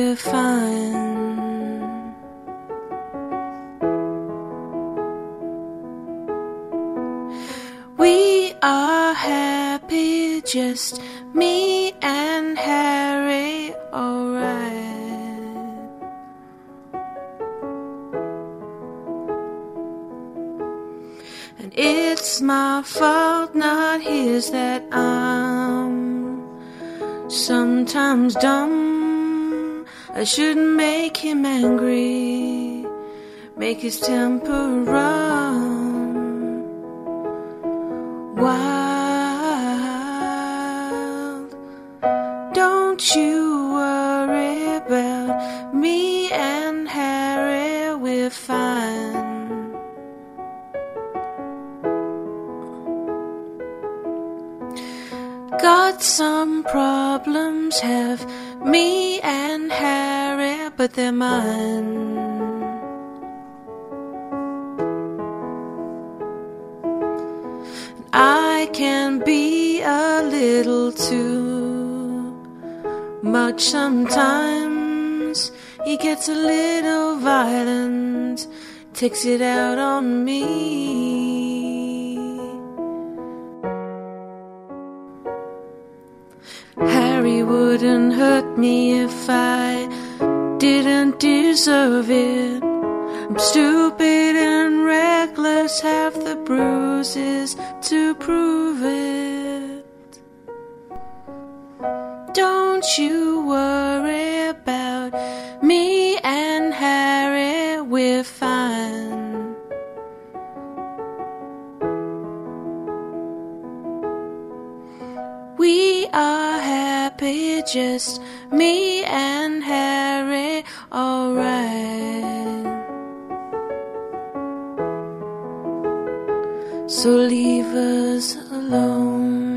we're fine. We are happy, just me and Harry, alright. And it's my fault, not his, that I'm sometimes dumb. I shouldn't make him angry, make his temper run wild. Don't you worry about me and Harry, we're fine. Got some problems, have me and Harry, but they're mine. I can be a little too much sometimes. He gets a little violent, takes it out on me. Harry wouldn't hurt me if I didn't deserve it. I'm stupid and reckless, have the bruises to prove it. Don't you worry about me and Harry, we're fine. We are happy, just me and Harry, alright. So leave us alone.